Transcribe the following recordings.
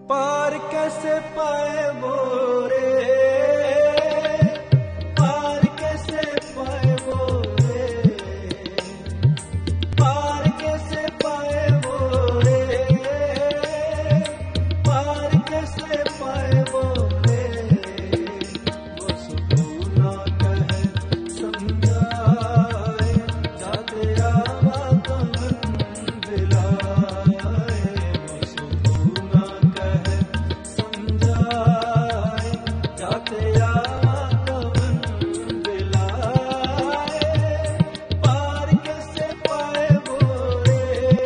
पार कैसे पाए वो रे, पार कैसे पाए वो रे, पार कैसे पाए वो रे, पार कैसे पाए वो रे, वो सुकून ना कहे समझाए, जाते आवा कमन दिलाए, वो सुकून ना कहे समझाए, जाते आवा कमन दिलाए, पार कैसे पाए वो रे।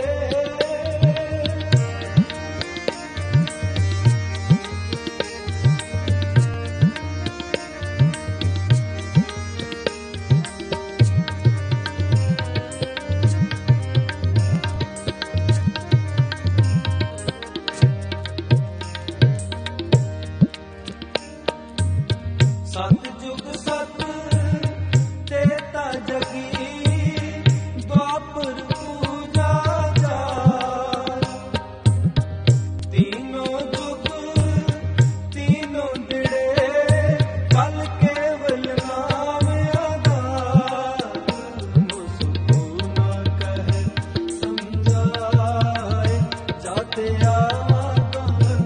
सतजुग सत तेता जगी, द्वापर पूजा जाय, तीनों जुग तीनों दिड़े, कल केवल नाम आधार, वो सुकून ना कहे समझाए, जाते आवा कमन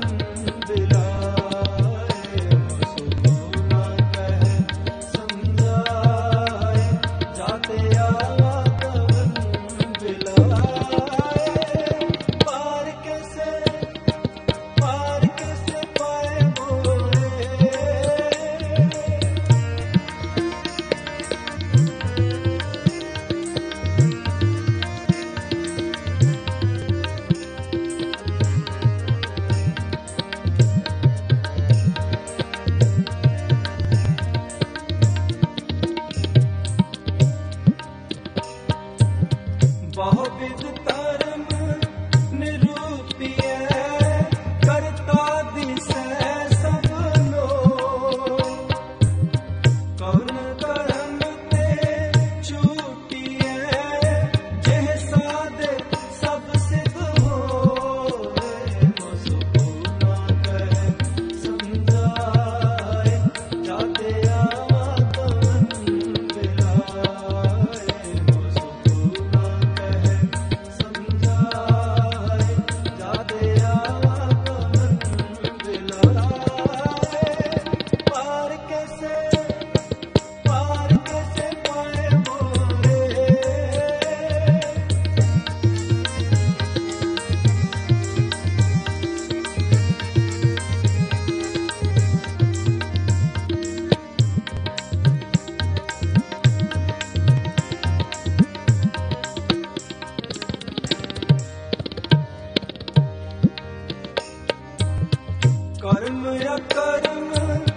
दिलाए, वो सुकून ना कहे समझाए, जाते आवा कमन दिलाए, पार कैसे पाए वो रे। बहुविध कर्म निरूपिय, करता दिसै सब लोग, कौन कर्म ते छूटिय, जेह साधे सब सिद्ध होए, वो सुकून ना कहे समझाए, जाते आवा कमन दिलाए, वो सुकून ना कहे समझाए, जाते आवा कमन दिलाए, पार कैसे पाए वो रे। कर्म या कर्म